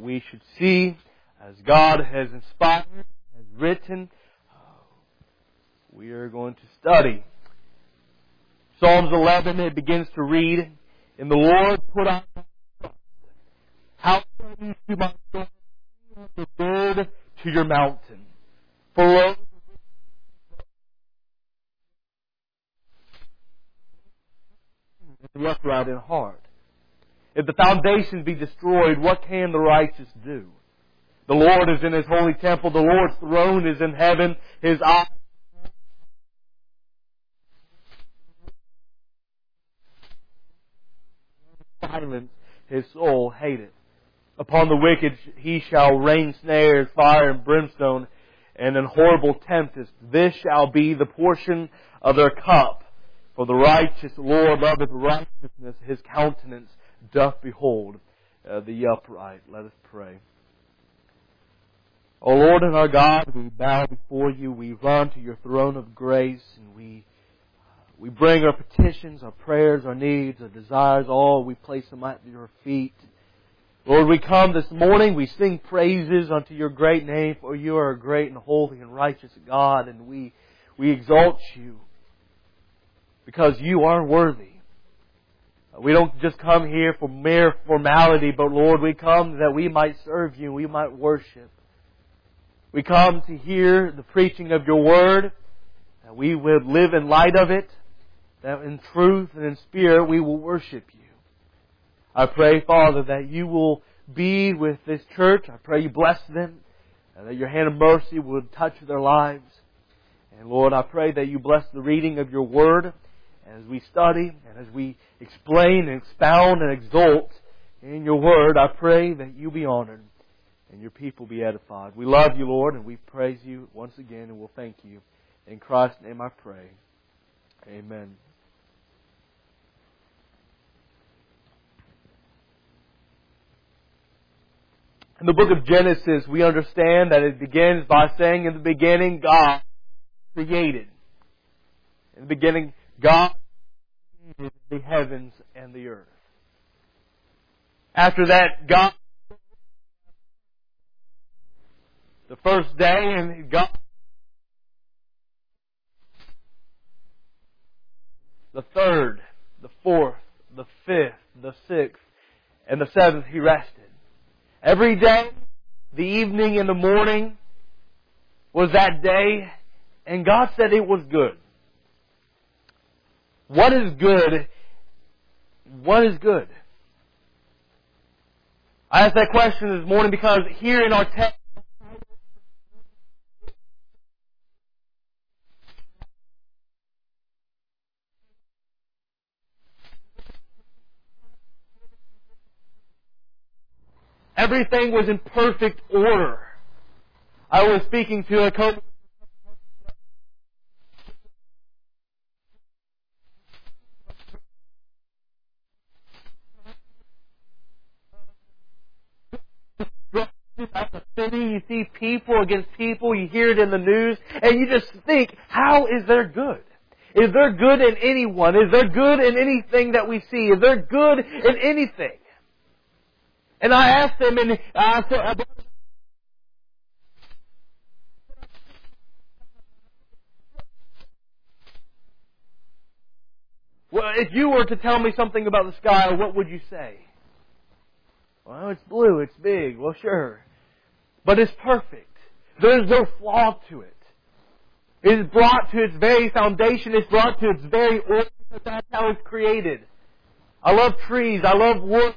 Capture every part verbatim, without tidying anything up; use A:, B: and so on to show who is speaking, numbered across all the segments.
A: we should see as God has inspired, has written. We are going to study. Psalms eleven, it begins to read, "In the Lord put I my trust. How say ye to my soul, the good to your mountain? For lo, the upright in heart. If the foundations be destroyed, what can the righteous do? The Lord is in His holy temple. The Lord's throne is in heaven. His eyes silence. His soul hateth. Upon the wicked He shall rain snares, fire and brimstone, and an horrible tempest. This shall be the portion of their cup. For the righteous Lord loveth righteousness. His countenance doth behold uh, the upright." Let us pray. O Lord and our God, we bow before You. We run to Your throne of grace, and we we bring our petitions, our prayers, our needs, our desires, all. We place them at Your feet. Lord, we come this morning. We sing praises unto Your great name, for You are a great and holy and righteous God, and we we exalt You because You are worthy. We don't just come here for mere formality, but Lord, we come that we might serve You, we might worship. We come to hear the preaching of Your Word, that we would live in light of it, that in truth and in spirit we will worship You. I pray, Father, that You will be with this church. I pray You bless them, and that Your hand of mercy would touch their lives. And Lord, I pray that You bless the reading of Your Word as we study and as we explain and expound and exalt in Your Word. I pray that You be honored and Your people be edified. We love You, Lord, and we praise You once again, and we'll thank You. In Christ's name I pray. Amen. In the book of Genesis, we understand that it begins by saying, in the beginning, God created. In the beginning, God created the heavens and the earth. After that, God, the first day, and God, the third, the fourth, the fifth, the sixth, and the seventh, He rested. Every day, the evening and the morning was that day, and God said it was good. What is good? What is good? I asked that question this morning because here in our text, everything was in perfect order. I was speaking to a co At the city, you see people against people, you hear it in the news, and you just think, how is there good? Is there good in anyone? Is there good in anything that we see? Is there good in anything? And I asked them, and I said, well, if you were to tell me something about the sky, what would you say? Well, it's blue, it's big. Well, sure. But it's perfect. There's no flaw to it. It is brought to its very foundation. It's brought to its very origin. That's how it's created. I love trees. I love wood.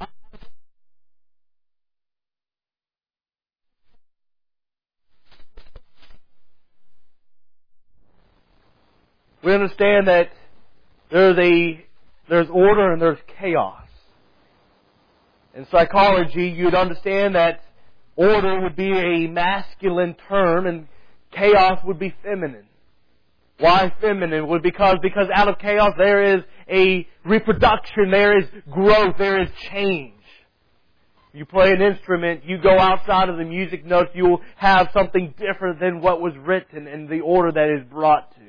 A: We understand that there's a there's order and there's chaos. In psychology, you'd understand that order would be a masculine term and chaos would be feminine. Why feminine? Well, because, because out of chaos there is a reproduction, there is growth, there is change. You play an instrument, you go outside of the music notes, you will have something different than what was written in the order that is brought to.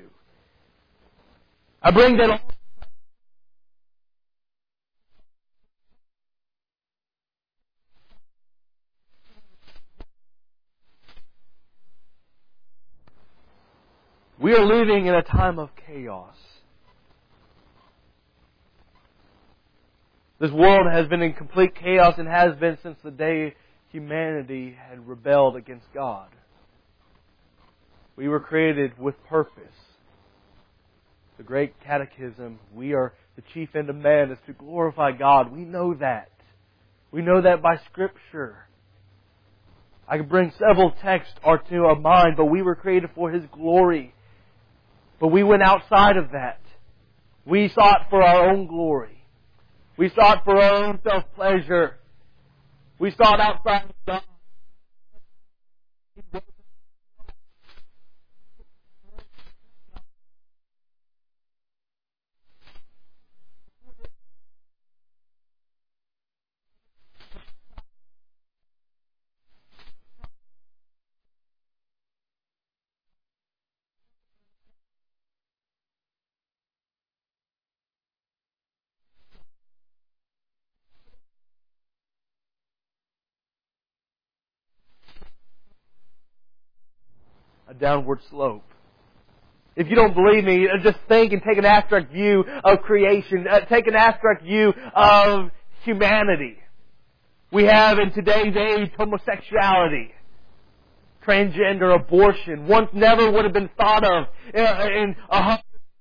A: I bring that We are living in a time of chaos. This world has been in complete chaos and has been since the day humanity had rebelled against God. We were created with purpose. The Great Catechism, we are the chief end of man is to glorify God. We know that. We know that by Scripture. I could bring several texts to our mind, but we were created for His glory. But we went outside of that. We sought for our own glory. We sought for our own self-pleasure. We sought outside of God. A downward slope. If you don't believe me, just think and take an abstract view of creation. Take an abstract view of humanity. We have in today's age homosexuality, transgender abortion. Once never would have been thought of in a hundred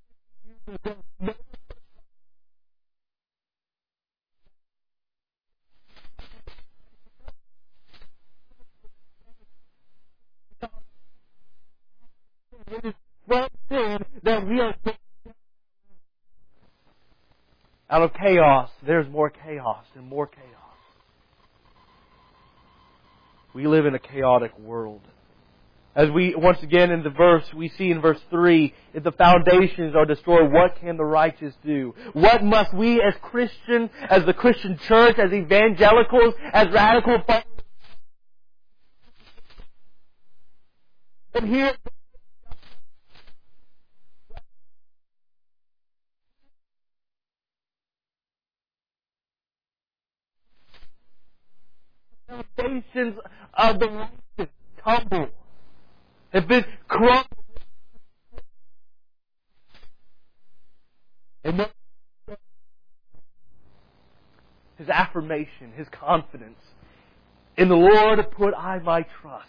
A: one sin that we are out of chaos. There's more chaos and more chaos. We live in a chaotic world. As we, once again in the verse, we see in verse three, if the foundations are destroyed, what can the righteous do? What must we as Christians, as the Christian church, as evangelicals, as radical followers, and here foundations of the righteous tumble, have been crumbled. And then his affirmation, his confidence, in the Lord put I my trust.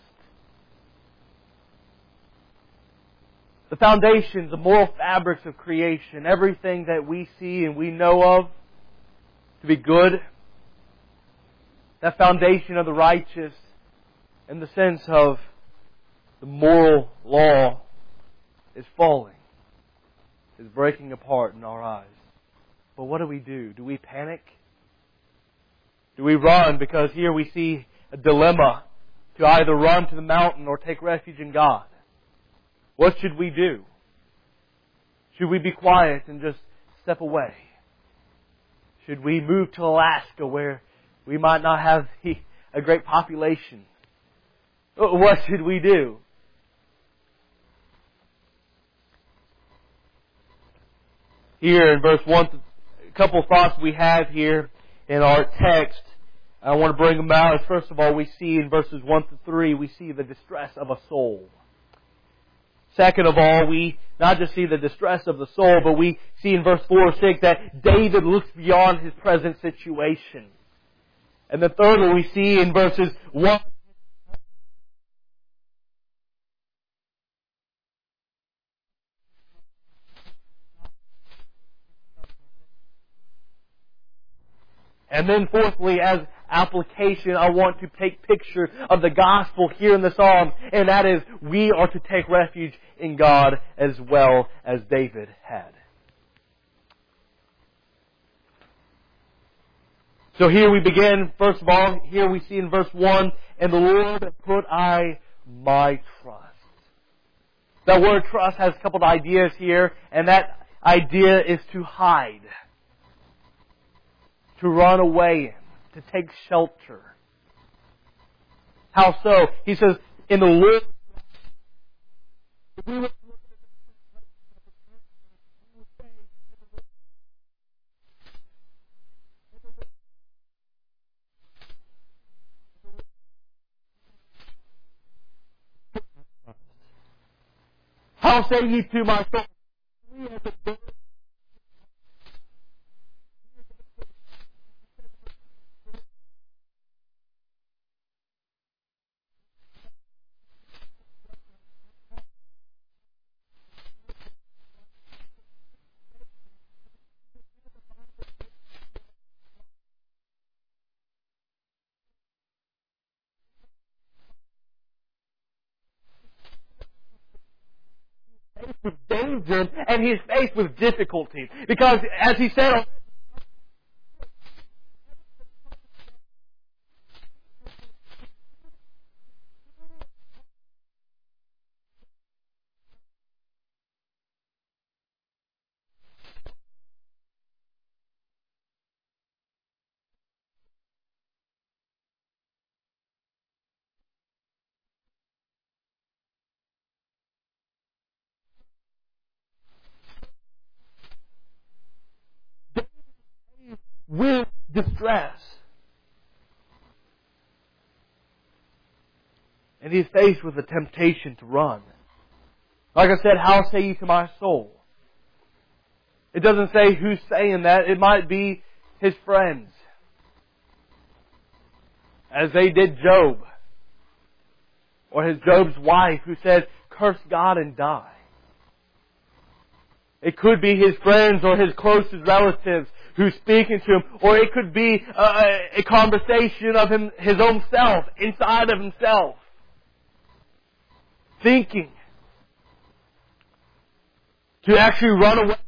A: The foundations, the moral fabrics of creation, everything that we see and we know of to be good, that foundation of the righteous in the sense of the moral law is falling, is breaking apart in our eyes. But what do we do? Do we panic? Do we run? Because here we see a dilemma to either run to the mountain or take refuge in God. What should we do? Should we be quiet and just step away? Should we move to Alaska where we might not have a great population? What should we do? Here in verse one, a couple of thoughts we have here in our text. I want to bring them out. First of all, we see in verses one to three, we see the distress of a soul. Second of all, we not just see the distress of the soul, but we see in verse four or six that David looks beyond his present situation. And then thirdly, we see in verses one and then fourthly, as application, I want to take picture of the gospel here in the Psalm, and that is we are to take refuge in God as well as David had. So here we begin, first of all, here we see in verse one, in the Lord put I my trust. That word trust has a couple of ideas here, and that idea is to hide, to run away in, to take shelter. How so? He says, in the Lord, How say ye to my soul, we as a bird with danger, and he is faced with difficulty. Because, as he said, with distress. And he is faced with the temptation to run. Like I said, how say you to my soul? It doesn't say who's saying that. It might be his friends. As they did Job. Or his Job's wife who said, curse God and die. It could be his friends or his closest relatives who's speaking to him. Or it could be a, a conversation of him, his own self, inside of himself. Thinking. To actually run away.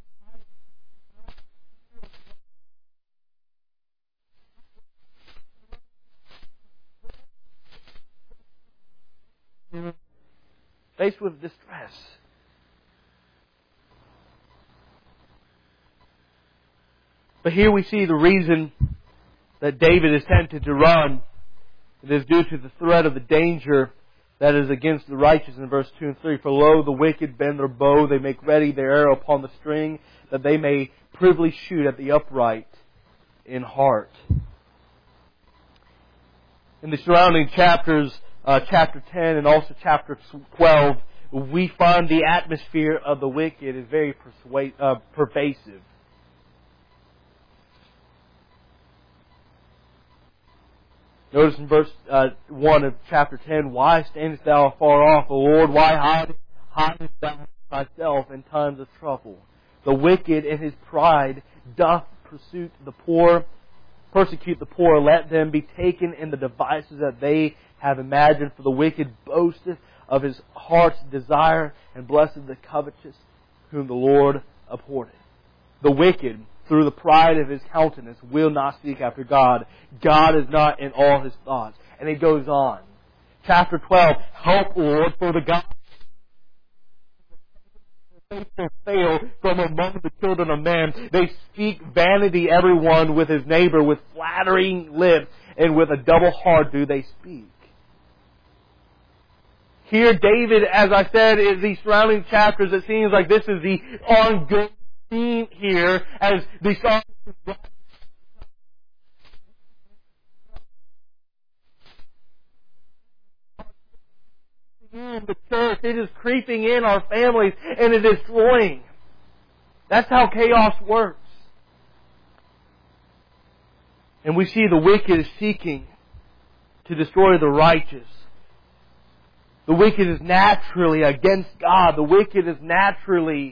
A: Faced with distress. But here we see the reason that David is tempted to run. It is due to the threat of the danger that is against the righteous in verse two and three. For lo, the wicked bend their bow, they make ready their arrow upon the string, that they may privily shoot at the upright in heart. In the surrounding chapters, uh, chapter ten and also chapter twelve, we find the atmosphere of the wicked is very persuade, uh, pervasive. Notice in verse uh, one of chapter ten, why standest thou afar off, O Lord? Why hide, hidest thou thyself in times of trouble? The wicked in his pride doth pursue the poor, persecute the poor. Let them be taken in the devices that they have imagined. For the wicked boasteth of his heart's desire, and blessed the covetous, whom the Lord abhorreth. The wicked, through the pride of his countenance, will not seek after God. God is not in all his thoughts. And it goes on. Chapter twelve, help, Lord, for the God will fail from among the children of man. They speak vanity, everyone with his neighbor, with flattering lips, and with a double heart do they speak. Here, David, as I said, in these surrounding chapters, it seems like this is the ongoing theme here as the psalmist is in the church. It is creeping in our families and it is destroying. That's how chaos works. And we see the wicked is seeking to destroy the righteous. The wicked is naturally against God. The wicked is naturally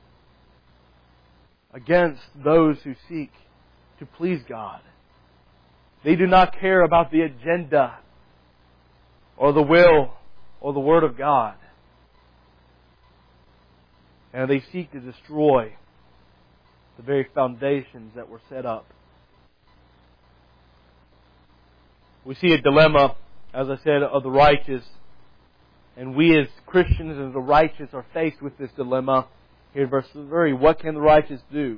A: against those who seek to please God. They do not care about the agenda or the will or the Word of God. And they seek to destroy the very foundations that were set up. We see a dilemma, as I said, of the righteous. And we as Christians and the righteous are faced with this dilemma. Here in verse three, what can the righteous do?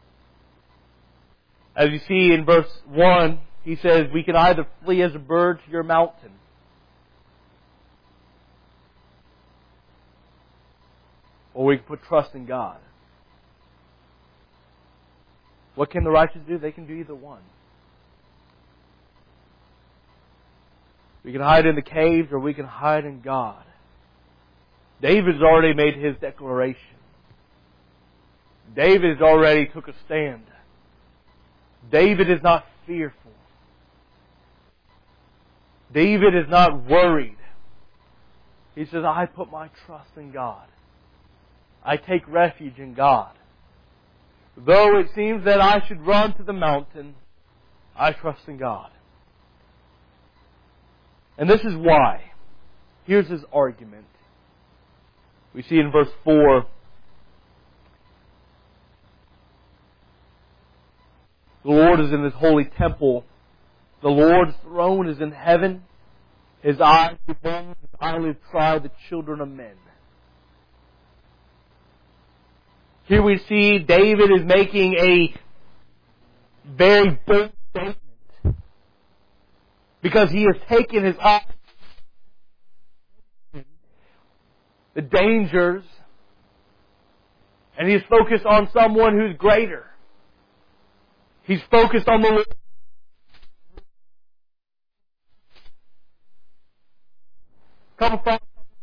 A: As you see in verse one, he says, we can either flee as a bird to your mountain, or we can put trust in God. What can the righteous do? They can do either one. We can hide in the caves or we can hide in God. David's already made his declaration. David's already took a stand. David is not fearful. David is not worried. He says, I put my trust in God. I take refuge in God. Though it seems that I should run to the mountain, I trust in God. And this is why. Here's his argument. We see in verse four, the Lord is in His holy temple. The Lord's throne is in heaven. His eyes behold, His eyelids try the children of men. Here we see David is making a very bold statement. Because he has taken his eyes, the dangers, and he is focused on someone who's greater. He's focused on the Lord. Come from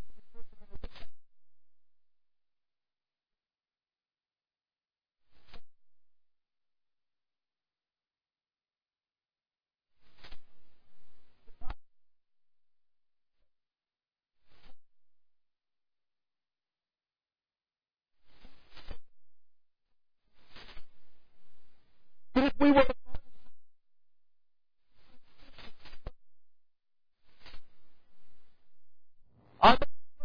A: if we were I'm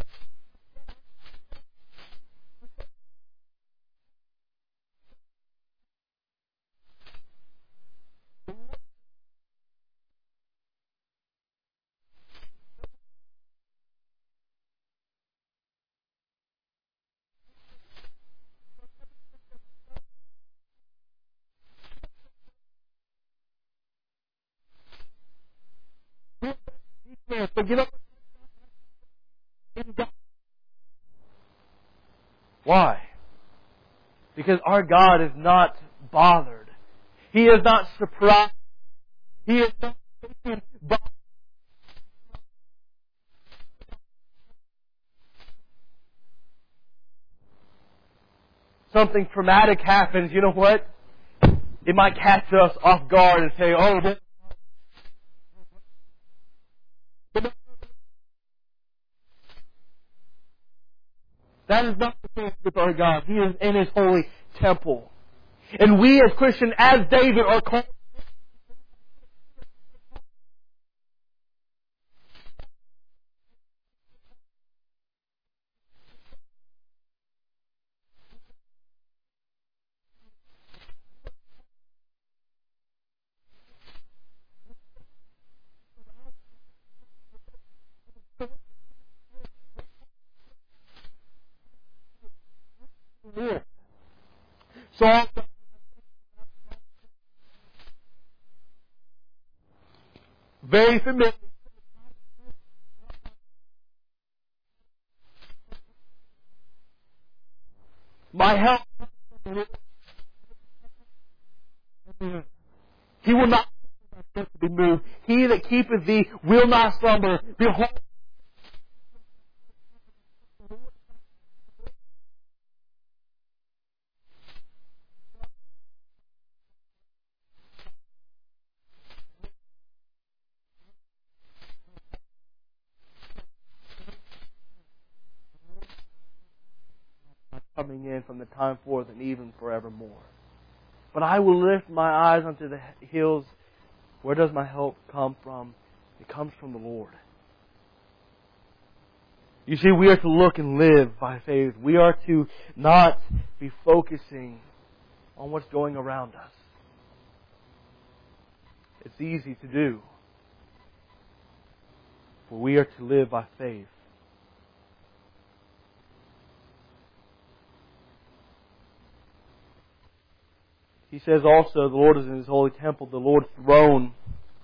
A: but you know why? Because our God is not bothered. He is not surprised. He is not taken by something traumatic happens. You know what? It might catch us off guard and say, oh, this that is not the case with our God. He is in His holy temple. And we as Christians, as David, are called to live. So I'm very familiar. My help. He will not be moved. He that keepeth thee will not slumber. Behold, coming in from the time forth and even forevermore. But I will lift my eyes unto the hills. Where does my help come from? It comes from the Lord. You see, we are to look and live by faith. We are to not be focusing on what's going around us. It's easy to do. For we are to live by faith. He says also, the Lord is in His holy temple. The Lord's throne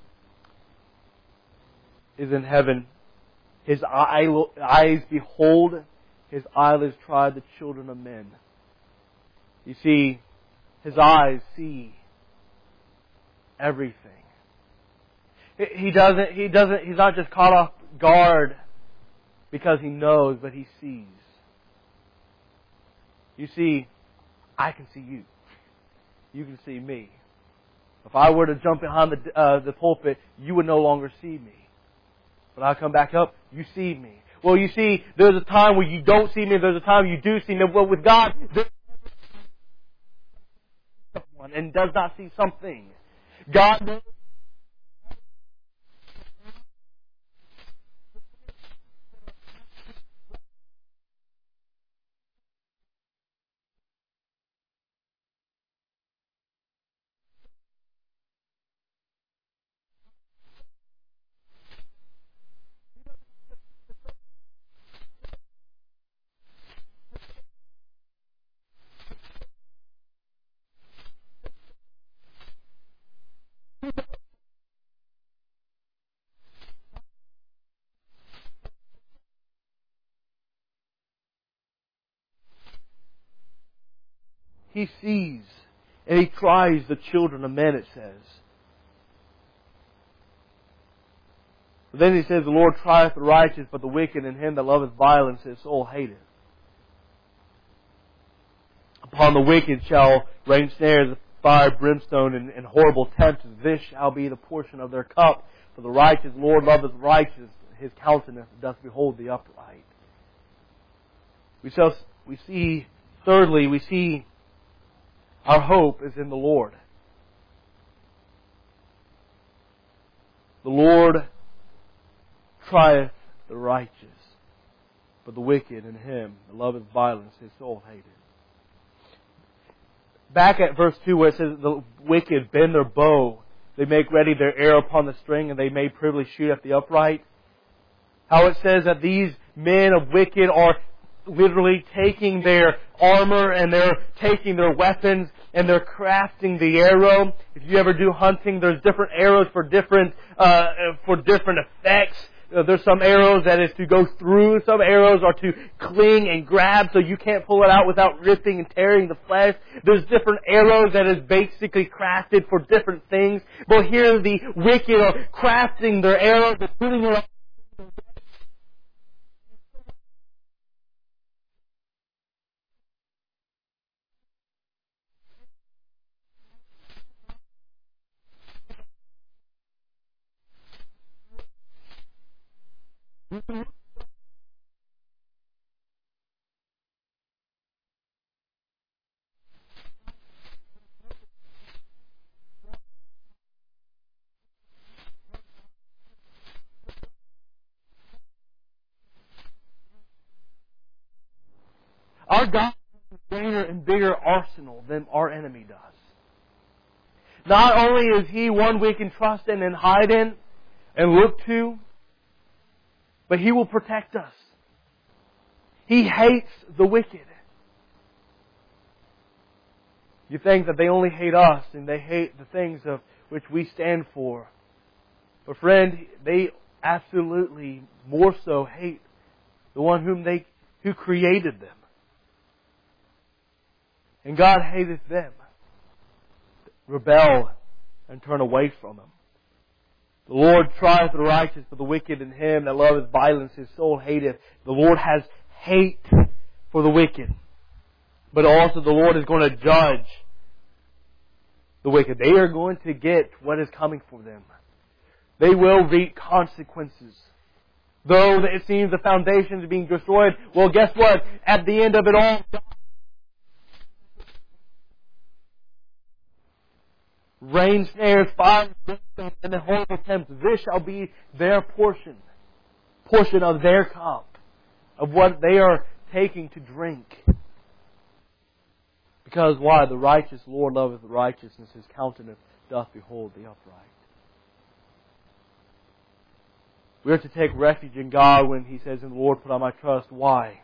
A: is in heaven. His eyes behold, His eyelids try the children of men. You see, His eyes see everything. He doesn't, he doesn't, He's not just caught off guard because He knows, but He sees. You see, I can see you. You can see me. If I were to jump behind the, uh, the pulpit, you would no longer see me. But I come back up, you see me. Well, you see, there's a time where you don't see me, there's a time you do see me. Well, with God, there's someone and does not see something. God knows. He sees and He tries the children of men, it says. But then He says, the Lord trieth the righteous, but the wicked and him that loveth violence his soul hateth. Upon the wicked shall rain snares, fire, brimstone, and, and horrible tempts. This shall be the portion of their cup. For the righteous Lord loveth righteous, His countenance doth behold the upright. We, shall, we see, thirdly, we see our hope is in the Lord. The Lord trieth the righteous, but the wicked and him that loveth violence his soul hateth. Back at verse two where it says, the wicked bend their bow, they make ready their arrow upon the string, and they may privily shoot at the upright. How it says that these men of wicked are literally taking their armor and they're taking their weapons and they're crafting the arrow. If you ever do hunting, there's different arrows for different uh, for different effects. Uh, there's some arrows that is to go through. Some arrows are to cling and grab so you can't pull it out without ripping and tearing the flesh. There's different arrows that is basically crafted for different things. But here the wicked are crafting their arrows and putting it on. Our God has a greater and bigger arsenal than our enemy does. Not only is He one we can trust in and hide in and look to, but He will protect us. He hates the wicked. You think that they only hate us and they hate the things of which we stand for. But friend, they absolutely more so hate the one whom they who created them. And God hateth them. Rebel and turn away from Him. The Lord trieth the righteous, but the wicked and him that loveth violence his soul hateth. The Lord has hate for the wicked. But also the Lord is going to judge the wicked. They are going to get what is coming for them. They will reap consequences. Though it seems the foundation is being destroyed, well, guess what? At the end of it all, rain, snares, fire, and the horrible tempts. This shall be their portion. Portion of their cup. Of what they are taking to drink. Because why? The righteous Lord loveth righteousness. His countenance doth behold the upright. We are to take refuge in God when He says, in the Lord put I my trust. Why?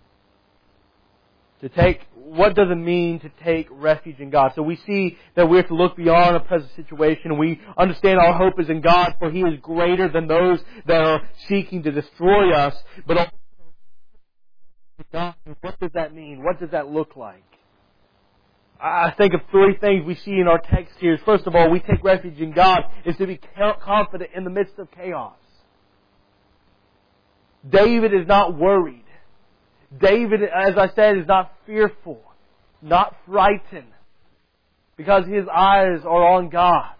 A: To take, what does it mean to take refuge in God? So we see that we have to look beyond a present situation, and we understand our hope is in God, for He is greater than those that are seeking to destroy us. But also, God, what does that mean? What does that look like? I think of three things we see in our text here. First of all, we take refuge in God is to be confident in the midst of chaos. David is not worried. David, as I said, is not fearful, not frightened, because his eyes are on God.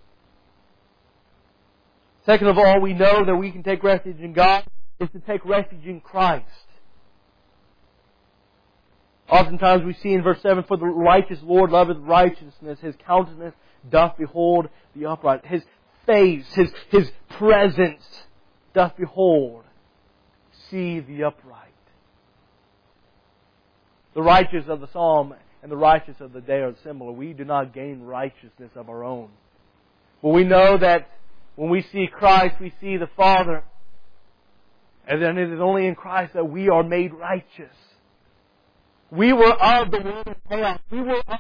A: Second of all, we know that we can take refuge in God is to take refuge in Christ. Oftentimes we see in verse seven, for the righteous Lord loveth righteousness, His countenance doth behold the upright. His face, His, His presence doth behold, see the upright. The righteous of the psalm and the righteous of the day are similar. We do not gain righteousness of our own. But we know that when we see Christ, we see the Father. And then it is only in Christ that we are made righteous. We were of the world of chaos. We were of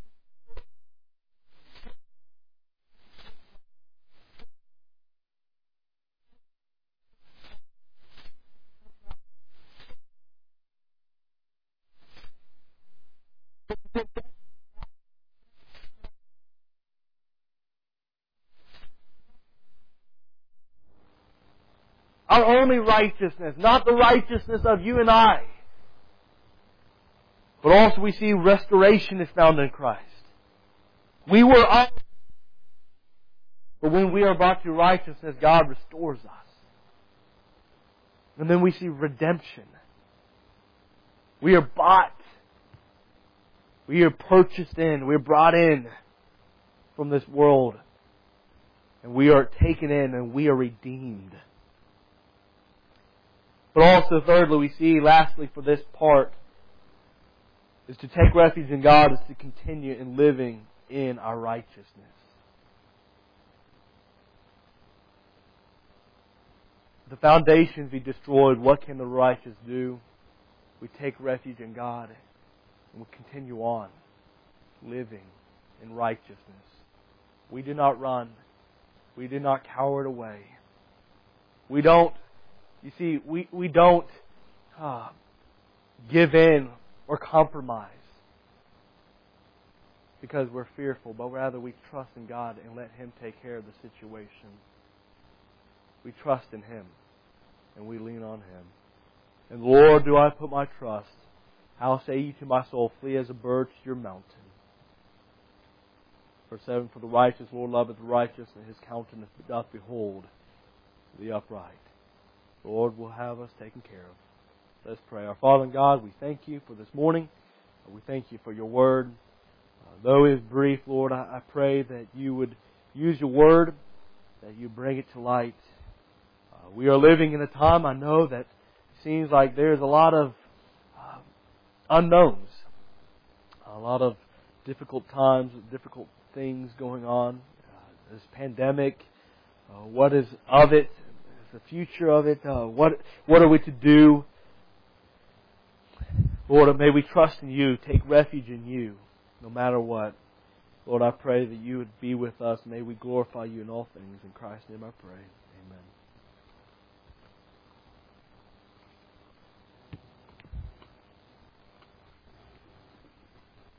A: our only righteousness, not the righteousness of you and I. But also we see restoration is found in Christ. We were up, but when we are brought to righteousness, God restores us. And then we see redemption. We are bought. We are purchased in. We are brought in from this world. And we are taken in and we are redeemed. But also, thirdly, we see, lastly, for this part, is to take refuge in God is to continue in living in our righteousness. The foundations be destroyed. What can the righteous do? We take refuge in God and we continue on living in righteousness. We do not run. We do not cower away. We don't You see, we, we don't uh, give in or compromise because we're fearful, but rather we trust in God and let Him take care of the situation. We trust in Him and we lean on Him. And Lord, do I put my trust. How say ye to my soul, flee as a bird to your mountain. Verse seven, for the righteous Lord loveth the righteous, and His countenance doth behold the upright. The Lord will have us taken care of. Let's pray. Our Father and God, we thank You for this morning. We thank You for Your Word. Uh, though it is brief, Lord, I, I pray that You would use Your Word, that You bring it to light. Uh, we are living in a time, I know, that seems like there's a lot of uh, unknowns. A lot of difficult times, difficult things going on. Uh, this pandemic, uh, what is of it? The future of it. Uh, what what are we to do? Lord, may we trust in You, take refuge in You, no matter what. Lord, I pray that You would be with us. May we glorify You in all things. In Christ's name I pray. Amen.